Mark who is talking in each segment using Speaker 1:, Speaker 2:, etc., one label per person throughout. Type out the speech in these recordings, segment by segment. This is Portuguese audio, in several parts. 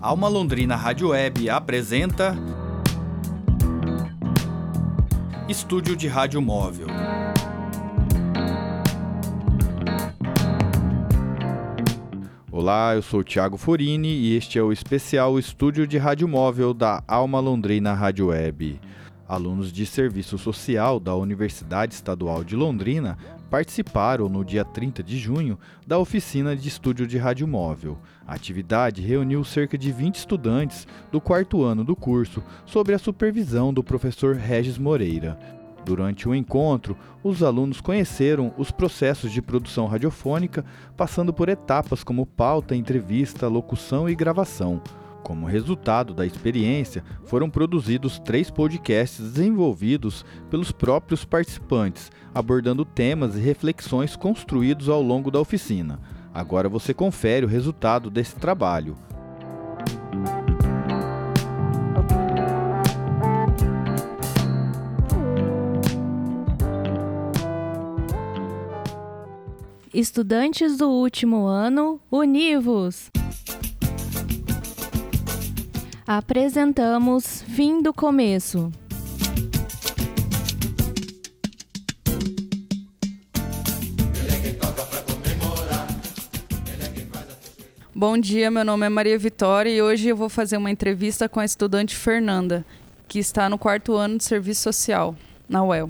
Speaker 1: Alma Londrina Rádio Web apresenta Estúdio de Rádio Móvel. Olá, eu sou o Thiago Forini e este é o especial Estúdio de Rádio Móvel da Alma Londrina Rádio Web. Alunos de serviço social da Universidade Estadual de Londrina participaram no dia 30 de junho da oficina de estúdio de rádio móvel. A atividade reuniu cerca de 20 estudantes do quarto ano do curso sob a supervisão do professor Regis Moreira. Durante o encontro, os alunos conheceram os processos de produção radiofônica, passando por etapas como pauta, entrevista, locução e gravação. Como resultado da experiência, foram produzidos 3 podcasts desenvolvidos pelos próprios participantes, abordando temas e reflexões construídos ao longo da oficina. Agora você confere o resultado desse trabalho.
Speaker 2: Estudantes do último ano, univos! Apresentamos Fim do Começo.
Speaker 3: Bom dia, meu nome é Maria Vitória e hoje eu vou fazer uma entrevista com a estudante Fernanda, que está no quarto ano de serviço social, na UEL.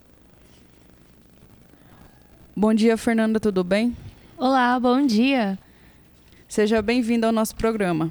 Speaker 3: Bom dia, Fernanda, tudo bem?
Speaker 2: Olá, bom dia!
Speaker 3: Seja bem-vinda ao nosso programa.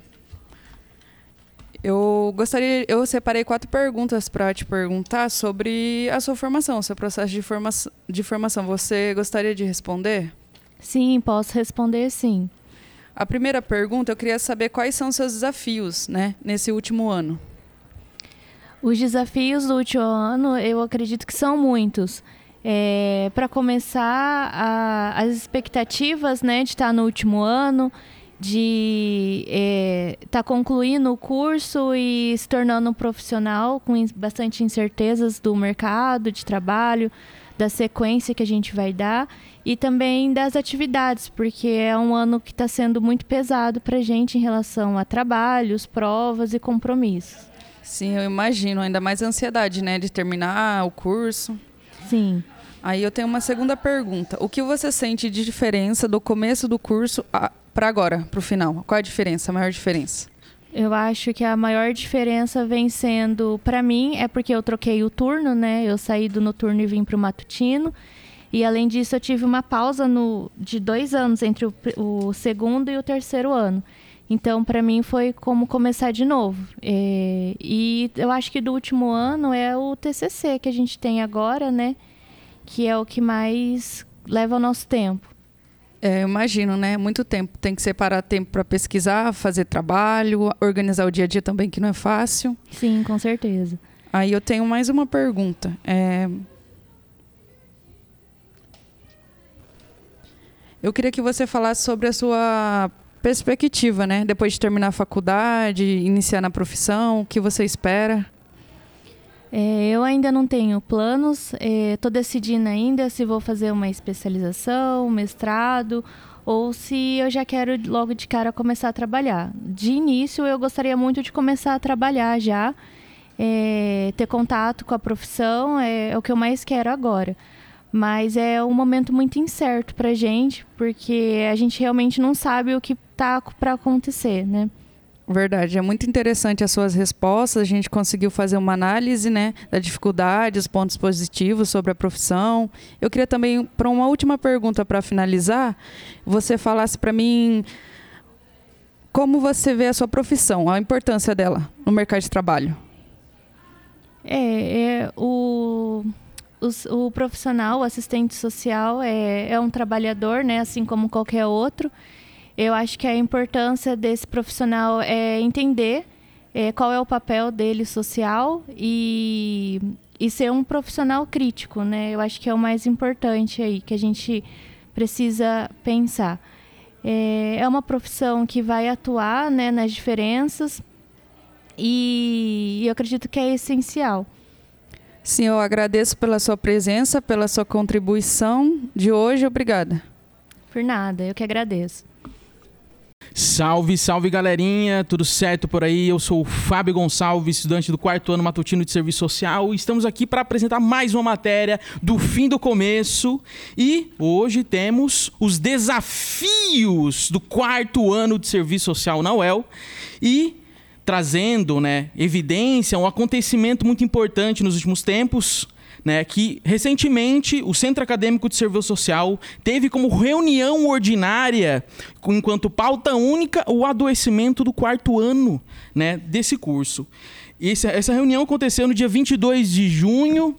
Speaker 3: Eu separei 4 perguntas para te perguntar sobre a sua formação, seu processo de formação. Você gostaria de responder?
Speaker 2: Sim, posso responder sim.
Speaker 3: A primeira pergunta, eu queria saber quais são os seus desafios, nesse último ano.
Speaker 2: Os desafios do último ano, eu acredito que são muitos. Para começar, as expectativas, de estar no último ano, de estar concluindo o curso e se tornando um profissional com bastante incertezas do mercado de trabalho, da sequência que a gente vai dar e também das atividades, porque é um ano que está sendo muito pesado para a gente em relação a trabalhos, provas e compromissos.
Speaker 3: Sim, eu imagino, ainda mais a ansiedade, de terminar o curso.
Speaker 2: Sim.
Speaker 3: Aí eu tenho uma segunda pergunta. O que você sente de diferença do começo do curso para agora, para o final? Qual é a diferença, a maior diferença?
Speaker 2: Eu acho que a maior diferença vem sendo, para mim, é porque eu troquei o turno, Eu saí do noturno e vim para o matutino. E, além disso, eu tive uma pausa de 2 anos entre o segundo e o terceiro ano. Então, para mim, foi como começar de novo. E eu acho que do último ano é o TCC que a gente tem agora, que é o que mais leva o nosso tempo.
Speaker 3: Eu imagino, muito tempo. Tem que separar tempo para pesquisar, fazer trabalho, organizar o dia a dia também, que não é fácil.
Speaker 2: Sim, com certeza.
Speaker 3: Aí eu tenho mais uma pergunta. Eu queria que você falasse sobre a sua perspectiva, depois de terminar a faculdade, iniciar na profissão, o que você espera?
Speaker 2: Eu ainda não tenho planos, estou decidindo ainda se vou fazer uma especialização, um mestrado, ou se eu já quero logo de cara começar a trabalhar. De início, eu gostaria muito de começar a trabalhar já, ter contato com a profissão, é o que eu mais quero agora. Mas é um momento muito incerto para a gente, porque a gente realmente não sabe o que está para acontecer,
Speaker 3: Verdade, é muito interessante as suas respostas. A gente conseguiu fazer uma análise, da dificuldade, os pontos positivos sobre a profissão. Eu queria também, para uma última pergunta para finalizar, você falasse para mim como você vê a sua profissão, a importância dela no mercado de trabalho.
Speaker 2: O profissional, o assistente social, é um trabalhador, assim como qualquer outro. Eu acho que a importância desse profissional é entender qual é o papel dele social e ser um profissional crítico, Eu acho que é o mais importante aí, que a gente precisa pensar. É uma profissão que vai atuar, nas diferenças e eu acredito que é essencial.
Speaker 3: Sim, eu agradeço pela sua presença, pela sua contribuição de hoje. Obrigada.
Speaker 2: Por nada, eu que agradeço.
Speaker 4: Salve, salve galerinha, tudo certo por aí? Eu sou o Fábio Gonçalves, estudante do 4º ano matutino de Serviço Social, e estamos aqui para apresentar mais uma matéria do fim do começo. E hoje temos os desafios do 4º ano de Serviço Social na UEL e trazendo, evidência, um acontecimento muito importante nos últimos tempos, que recentemente o Centro Acadêmico de Serviço Social teve como reunião ordinária, enquanto pauta única, o adoecimento do 4º ano desse curso. Essa reunião aconteceu no dia 22 de junho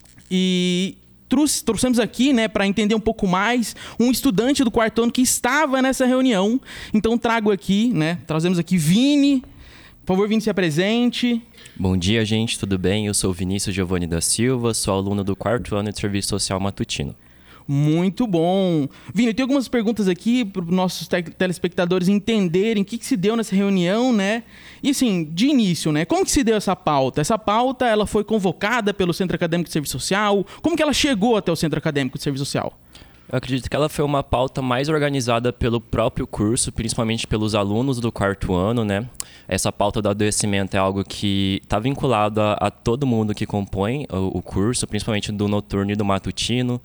Speaker 4: e trouxemos aqui, para entender um pouco mais, um estudante do 4º ano que estava nessa reunião. Então trazemos aqui Vini. Por favor, Vini, se apresente.
Speaker 5: Bom dia, gente, tudo bem? Eu sou o Vinícius Giovanni da Silva, sou aluno do 4º ano de Serviço Social matutino.
Speaker 4: Muito bom. Vini, tem algumas perguntas aqui para os nossos telespectadores entenderem o que se deu nessa reunião, E assim, de início, como que se deu essa pauta? Essa pauta, ela foi convocada pelo Centro Acadêmico de Serviço Social? Como que ela chegou até o Centro Acadêmico de Serviço Social?
Speaker 5: Eu acredito que ela foi uma pauta mais organizada pelo próprio curso, principalmente pelos alunos do 4º ano, Essa pauta do adoecimento é algo que está vinculado a todo mundo que compõe o curso, principalmente do noturno e do matutino.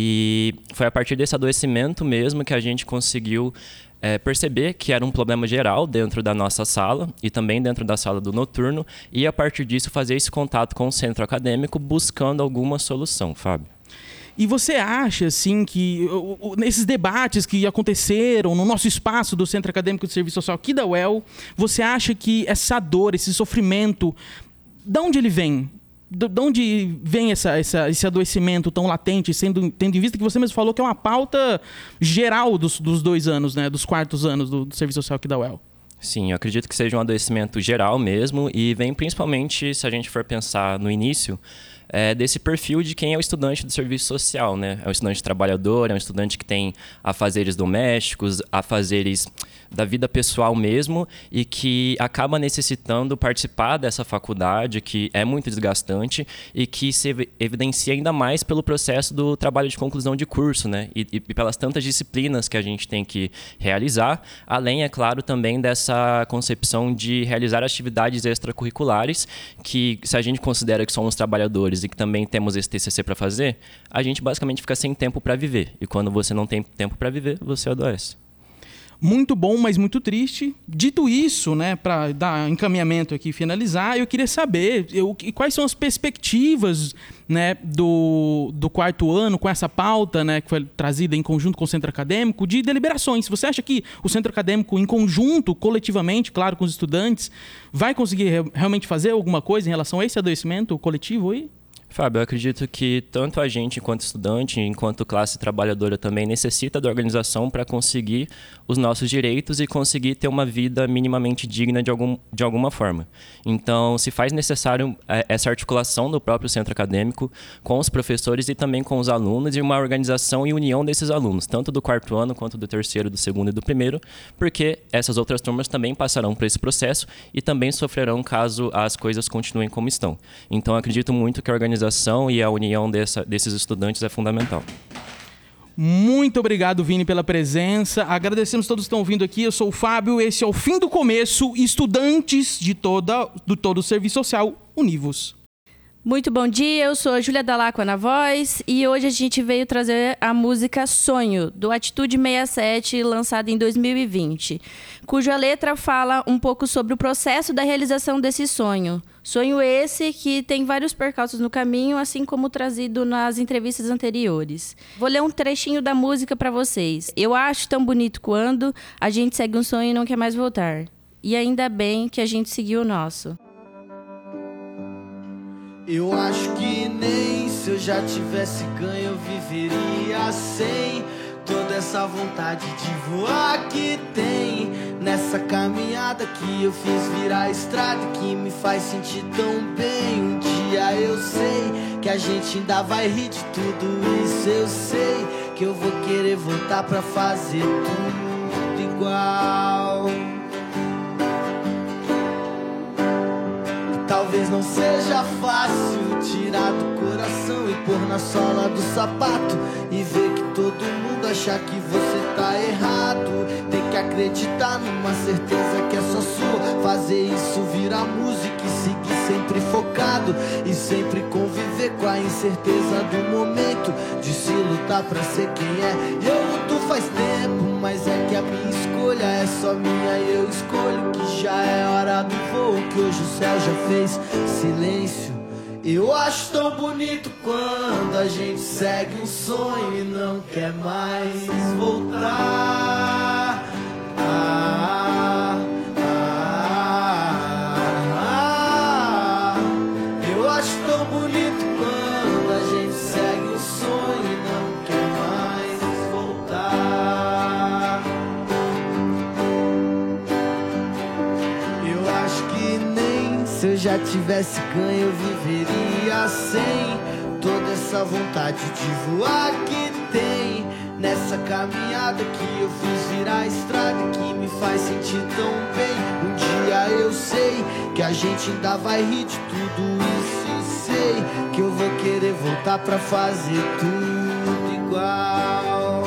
Speaker 5: E foi a partir desse adoecimento mesmo que a gente conseguiu perceber que era um problema geral dentro da nossa sala e também dentro da sala do noturno. E a partir disso fazer esse contato com o centro acadêmico buscando alguma solução, Fábio.
Speaker 4: E você acha, assim, que nesses debates que aconteceram no nosso espaço do Centro Acadêmico de Serviço Social aqui da UEL, você acha que essa dor, esse sofrimento, de onde ele vem? De onde vem esse adoecimento tão latente, tendo em vista que você mesmo falou que é uma pauta geral dos 2 anos, dos 4º anos do Serviço Social aqui da UEL?
Speaker 5: Sim, eu acredito que seja um adoecimento geral mesmo e vem principalmente, se a gente for pensar no início, desse perfil de quem é o estudante do serviço social, É um estudante trabalhador, é um estudante que tem afazeres domésticos, afazeres da vida pessoal mesmo e que acaba necessitando participar dessa faculdade que é muito desgastante e que se evidencia ainda mais pelo processo do trabalho de conclusão de curso, E pelas tantas disciplinas que a gente tem que realizar, além, é claro, também dessa concepção de realizar atividades extracurriculares que, se a gente considera que somos trabalhadores e que também temos esse TCC para fazer, a gente basicamente fica sem tempo para viver. E quando você não tem tempo para viver, você adoece.
Speaker 4: Muito bom, mas muito triste. Dito isso, para dar encaminhamento aqui e finalizar, eu queria saber quais são as perspectivas do 4º ano com essa pauta que foi trazida em conjunto com o Centro Acadêmico de deliberações. Você acha que o Centro Acadêmico, em conjunto, coletivamente, claro, com os estudantes, vai conseguir realmente fazer alguma coisa em relação a esse adoecimento coletivo aí?
Speaker 5: Fábio, eu acredito que tanto a gente, enquanto estudante, enquanto classe trabalhadora também, necessita da organização para conseguir os nossos direitos e conseguir ter uma vida minimamente digna de alguma forma. Então, se faz necessário essa articulação do próprio centro acadêmico com os professores e também com os alunos e uma organização e união desses alunos, tanto do 4º ano quanto do 3º, do 2º e do 1º, porque essas outras turmas também passarão por esse processo e também sofrerão caso as coisas continuem como estão. Então, acredito muito que a organização e a união desses estudantes é fundamental.
Speaker 4: Muito obrigado, Vini, pela presença. Agradecemos a todos que estão ouvindo aqui. Eu sou o Fábio, esse é o Fim do Começo, estudantes de todo o Serviço Social Univos.
Speaker 6: Muito bom dia, eu sou a Júlia Dalacqua na voz e hoje a gente veio trazer a música Sonho, do Atitude 67, lançada em 2020, cuja letra fala um pouco sobre o processo da realização desse sonho. Sonho esse que tem vários percalços no caminho, assim como trazido nas entrevistas anteriores. Vou ler um trechinho da música para vocês. Eu acho tão bonito quando a gente segue um sonho e não quer mais voltar. E ainda bem que a gente seguiu o nosso.
Speaker 7: Eu acho que nem se eu já tivesse ganho eu viveria sem toda essa vontade de voar que tem nessa caminhada que eu fiz virar estrada que me faz sentir tão bem. Um dia eu sei que a gente ainda vai rir de tudo isso, eu sei que eu vou querer voltar pra fazer tudo igual. Talvez não seja fácil tirar do coração e pôr na sola do sapato e ver que todo mundo acha que você tá errado. Tem que acreditar numa certeza que é só sua. Fazer isso virar música e seguir sempre focado. E sempre conviver com a incerteza do momento, de se lutar pra ser quem é. E eu luto faz tempo, mas é que a minha escolha é só minha e eu escolho que já é hora do voo, que hoje o céu já fez silêncio. Eu acho tão bonito quando a gente segue um sonho e não quer mais voltar. Eu acho tão bonito quando a gente segue um sonho e não quer mais voltar. Eu acho que nem se eu já tivesse ganho eu viveria sem toda essa vontade de voar que tem nessa caminhada que eu fiz virar estrada e que me faz sentir tão bem. Um dia eu sei que a gente ainda vai rir de tudo isso e sei que eu vou querer voltar pra fazer tudo igual.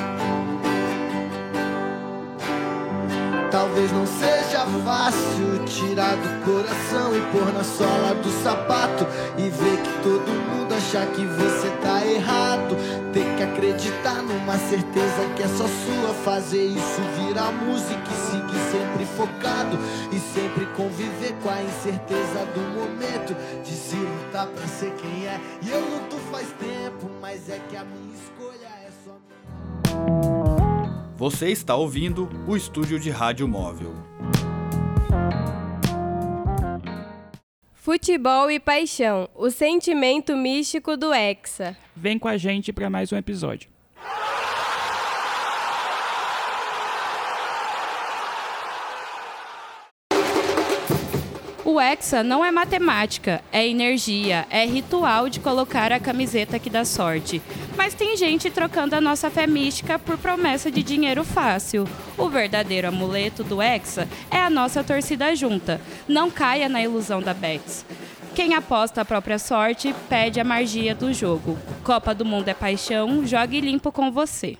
Speaker 7: Talvez não seja fácil tirar do coração e pôr na sola do sapato e ver que todo mundo acha que você tá errado. Ter que acreditar numa certeza que é só sua. Fazer isso virar música e seguir sempre focado. E sempre conviver com a incerteza do momento, de se lutar pra ser quem é. E eu luto faz tempo, mas é que a minha escolha é só minha.
Speaker 1: Você está ouvindo o Estúdio de Rádio Móvel.
Speaker 8: Futebol e paixão, o sentimento místico do Hexa.
Speaker 9: Vem com a gente para mais um episódio.
Speaker 6: O Hexa não é matemática, é energia, é ritual de colocar a camiseta que dá sorte. Mas tem gente trocando a nossa fé mística por promessa de dinheiro fácil. O verdadeiro amuleto do Hexa é a nossa torcida junta. Não caia na ilusão da Betis. Quem aposta a própria sorte perde a magia do jogo. Copa do Mundo é paixão, jogue limpo com você.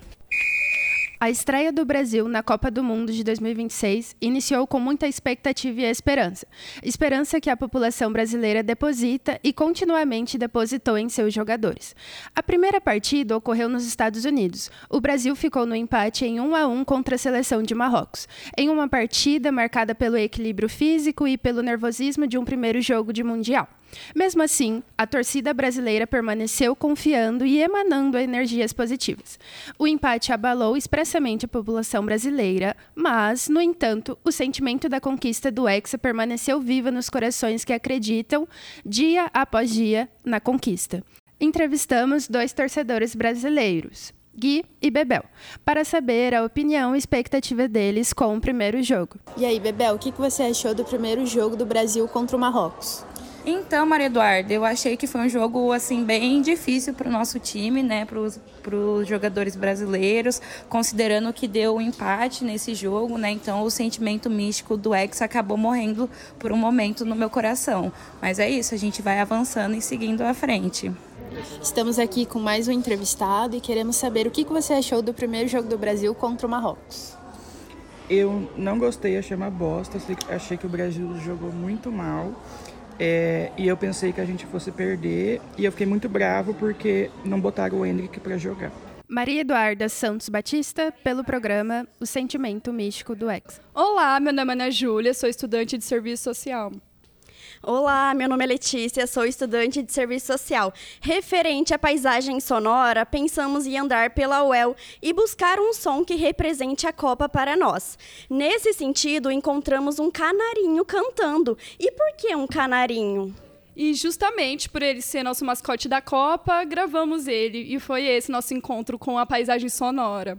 Speaker 10: A estreia do Brasil na Copa do Mundo de 2026 iniciou com muita expectativa e esperança. Esperança que a população brasileira deposita e continuamente depositou em seus jogadores. A primeira partida ocorreu nos Estados Unidos. O Brasil ficou no empate em 1-1 contra a seleção de Marrocos, em uma partida marcada pelo equilíbrio físico e pelo nervosismo de um primeiro jogo de Mundial. Mesmo assim, a torcida brasileira permaneceu confiando e emanando energias positivas. O empate abalou expressamente a população brasileira, mas, no entanto, o sentimento da conquista do Hexa permaneceu vivo nos corações que acreditam, dia após dia, na conquista. Entrevistamos 2 torcedores brasileiros, Gui e Bebel, para saber a opinião e expectativa deles com o primeiro jogo.
Speaker 11: E aí, Bebel, o que você achou do primeiro jogo do Brasil contra o Marrocos?
Speaker 12: Então, Maria Eduarda, eu achei que foi um jogo assim bem difícil para o nosso time, né, para os jogadores brasileiros, considerando que deu um empate nesse jogo, né, então o sentimento místico do Hexa acabou morrendo por um momento no meu coração. Mas é isso, a gente vai avançando e seguindo à frente.
Speaker 11: Estamos aqui com mais um entrevistado e queremos saber o que você achou do primeiro jogo do Brasil contra o Marrocos.
Speaker 9: Eu não gostei, achei uma bosta, achei que o Brasil jogou muito mal. E eu pensei que a gente fosse perder e eu fiquei muito bravo porque não botaram o Henrique para jogar.
Speaker 10: Maria Eduarda Santos Batista, pelo programa O Sentimento Místico do Hexa.
Speaker 13: Olá, meu nome é Ana Júlia, sou estudante de serviço social.
Speaker 14: Olá, meu nome é Letícia, sou estudante de serviço social. Referente à paisagem sonora, pensamos em andar pela UEL e buscar um som que represente a Copa para nós. Nesse sentido, encontramos um canarinho cantando. E por que um canarinho?
Speaker 13: E justamente por ele ser nosso mascote da Copa, gravamos ele. E foi esse nosso encontro com a paisagem sonora.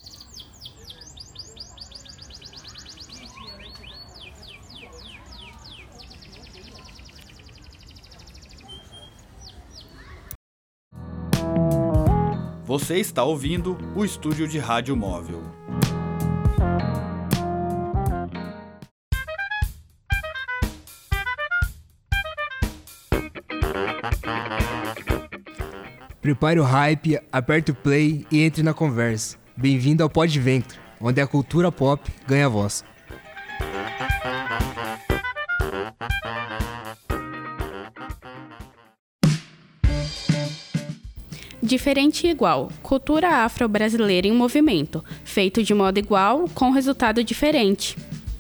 Speaker 1: Você está ouvindo o Estúdio de Rádio Móvel.
Speaker 15: Prepare o hype, aperte o play e entre na conversa. Bem-vindo ao Podventre. onde a cultura pop ganha voz.
Speaker 16: Diferente e igual. Cultura afro-brasileira em movimento. Feito de modo igual, com resultado diferente.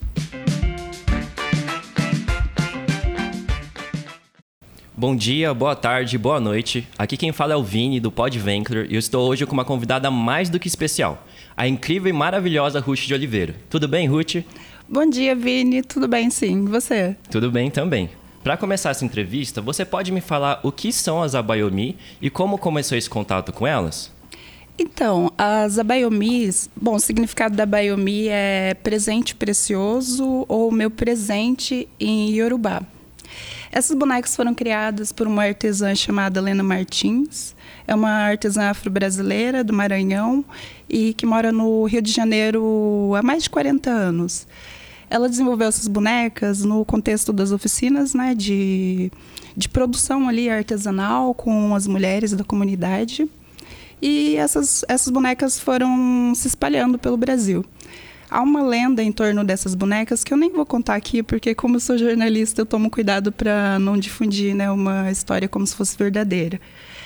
Speaker 5: Bom dia, boa tarde, boa noite. Aqui quem fala é o Vini, do Podvencler, e eu estou hoje com uma convidada mais do que especial, a incrível e maravilhosa Ruth de Oliveira. Tudo bem, Ruth?
Speaker 17: Bom dia, Vini. Tudo bem, sim. E você?
Speaker 5: Tudo bem também. Para começar essa entrevista, você pode me falar o que são as Abayomi e como começou esse contato com elas?
Speaker 17: Então, as Abayomis, bom, o significado da Abayomi é presente precioso ou meu presente em Yorubá. Essas bonecas foram criadas por uma artesã chamada Lena Martins. É uma artesã afro-brasileira do Maranhão e que mora no Rio de Janeiro há mais de 40 anos. Ela desenvolveu essas bonecas no contexto das oficinas, né, de produção ali artesanal com as mulheres da comunidade. E essas bonecas foram se espalhando pelo Brasil. Há uma lenda em torno dessas bonecas que eu nem vou contar aqui, porque como eu sou jornalista, eu tomo cuidado para não difundir, né, uma história como se fosse verdadeira.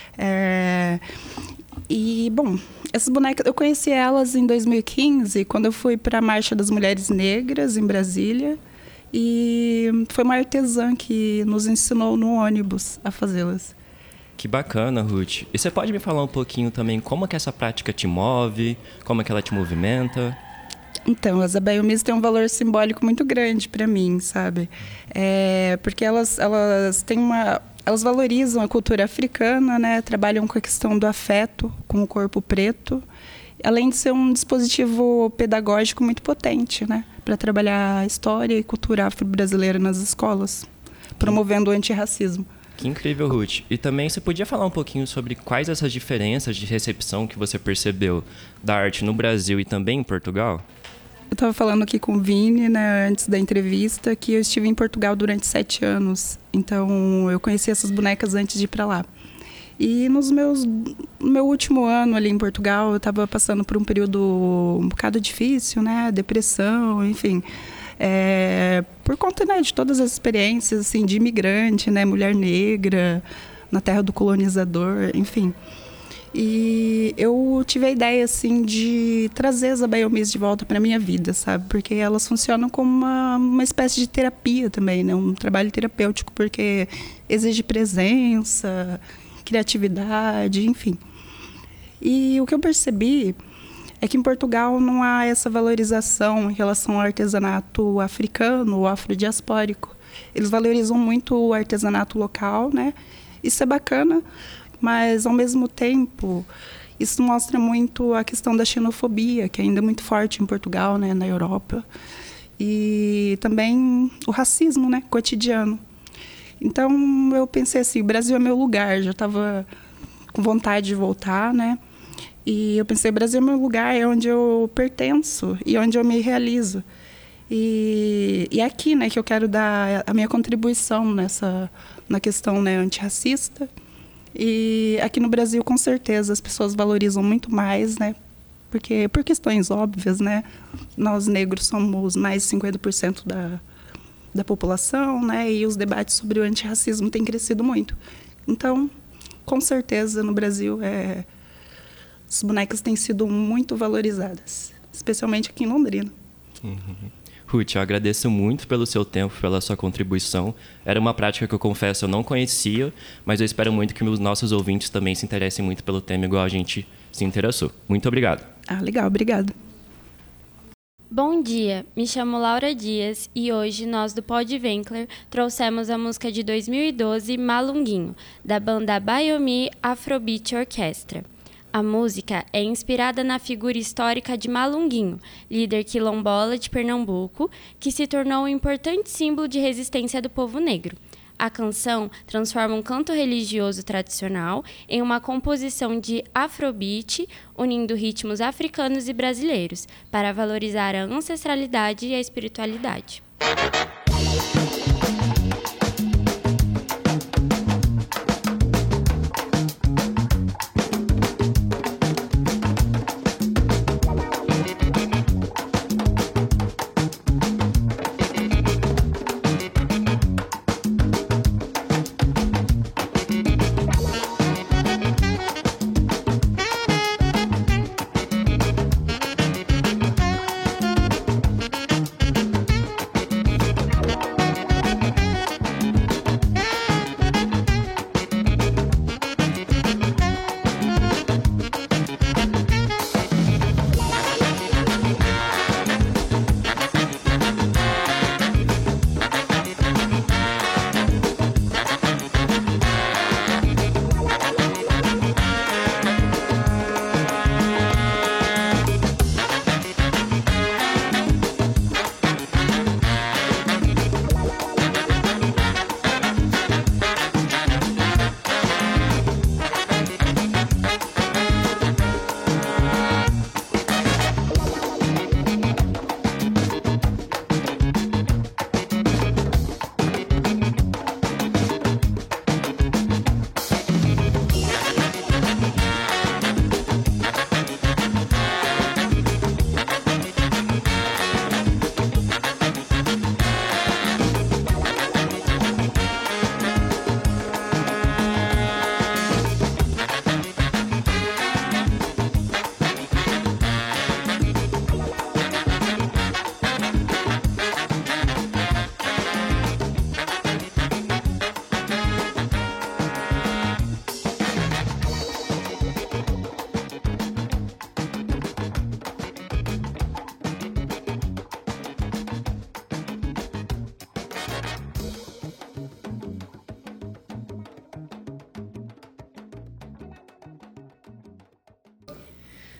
Speaker 17: E, bom, essas bonecas, eu conheci elas em 2015, quando eu fui para a Marcha das Mulheres Negras, em Brasília. E foi uma artesã que nos ensinou no ônibus a fazê-las.
Speaker 5: Que bacana, Ruth. E você pode me falar um pouquinho também como que essa prática te move, como é que ela te movimenta?
Speaker 17: Então, as Abayomis têm um valor simbólico muito grande para mim, sabe? Porque elas têm elas valorizam a cultura africana, né? Trabalham com a questão do afeto, com o corpo preto, além de ser um dispositivo pedagógico muito potente, né? Para trabalhar a história e cultura afro-brasileira nas escolas, promovendo o antirracismo.
Speaker 5: Que incrível, Ruth. E também você podia falar um pouquinho sobre quais essas diferenças de recepção que você percebeu da arte no Brasil e também em Portugal?
Speaker 17: Eu estava falando aqui com o Vini, né, antes da entrevista, que eu estive em Portugal durante 7 anos. Então, eu conheci essas bonecas antes de ir para lá. E no meu último ano ali em Portugal, eu estava passando por um período um bocado difícil, né, depressão, enfim. Por conta, né, de todas as experiências assim, de imigrante, né, mulher negra, na terra do colonizador, enfim. E eu tive a ideia, assim, de trazer as Abayomis de volta para a minha vida, sabe? Porque elas funcionam como uma espécie de terapia também, né? Um trabalho terapêutico, porque exige presença, criatividade, enfim. E o que eu percebi é que em Portugal não há essa valorização em relação ao artesanato africano ou afrodiaspórico. Eles valorizam muito o artesanato local, né? Isso é bacana, mas, ao mesmo tempo, isso mostra muito a questão da xenofobia, que ainda é muito forte em Portugal, né, na Europa. E também o racismo, né, cotidiano. Então, eu pensei assim, o Brasil é meu lugar, já estava com vontade de voltar, né? E eu pensei, o Brasil é meu lugar, é onde eu pertenço e onde eu me realizo. E é aqui, né, que eu quero dar a minha contribuição na questão, né, antirracista. E aqui no Brasil, com certeza, as pessoas valorizam muito mais, né? Porque, por questões óbvias, né? Nós negros somos mais de 50% da população, né? E os debates sobre o antirracismo têm crescido muito. Então, com certeza, no Brasil, as bonecas têm sido muito valorizadas, especialmente aqui em Londrina.
Speaker 5: Uhum. Ruth, eu agradeço muito pelo seu tempo, pela sua contribuição. Era uma prática que eu confesso eu não conhecia, mas eu espero muito que os nossos ouvintes também se interessem muito pelo tema, igual a gente se interessou. Muito obrigado.
Speaker 17: Legal, obrigado.
Speaker 18: Bom dia, me chamo Laura Dias e hoje nós do Podvencler trouxemos a música de 2012, Malunguinho, da banda Abayomi Afrobeat Orquestra. A música é inspirada na figura histórica de Malunguinho, líder quilombola de Pernambuco, que se tornou um importante símbolo de resistência do povo negro. A canção transforma um canto religioso tradicional em uma composição de afrobeat, unindo ritmos africanos e brasileiros, para valorizar a ancestralidade e a espiritualidade.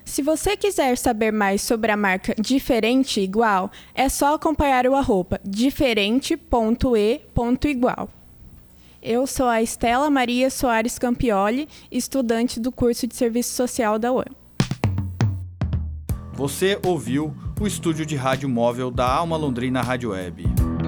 Speaker 19: Se você quiser saber mais sobre a marca Diferente Igual, é só acompanhar o @diferente.e.igual. Eu sou a Estela Maria Soares Campioli, estudante do curso de Serviço Social da UEM.
Speaker 1: Você ouviu o estúdio de rádio móvel da Alma Londrina Rádio Web.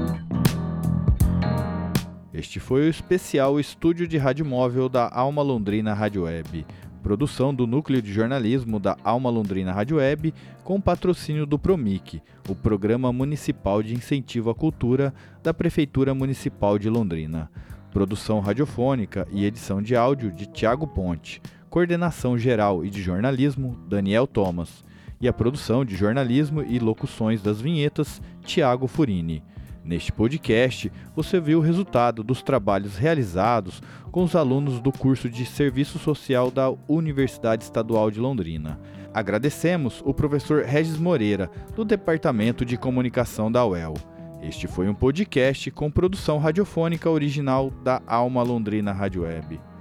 Speaker 1: Este foi o especial estúdio de rádio móvel da Alma Londrina Rádio Web. Produção do Núcleo de Jornalismo da Alma Londrina Rádio Web, com patrocínio do PROMIC, o Programa Municipal de Incentivo à Cultura da Prefeitura Municipal de Londrina. Produção radiofônica e edição de áudio de Tiago Ponte. Coordenação geral e de jornalismo, Daniel Thomas. E a produção de jornalismo e locuções das vinhetas, Tiago Furini. Neste podcast, você viu o resultado dos trabalhos realizados com os alunos do curso de Serviço Social da Universidade Estadual de Londrina. Agradecemos o professor Regis Moreira, do Departamento de Comunicação da UEL. Este foi um podcast com produção radiofônica original da Alma Londrina Rádio Web.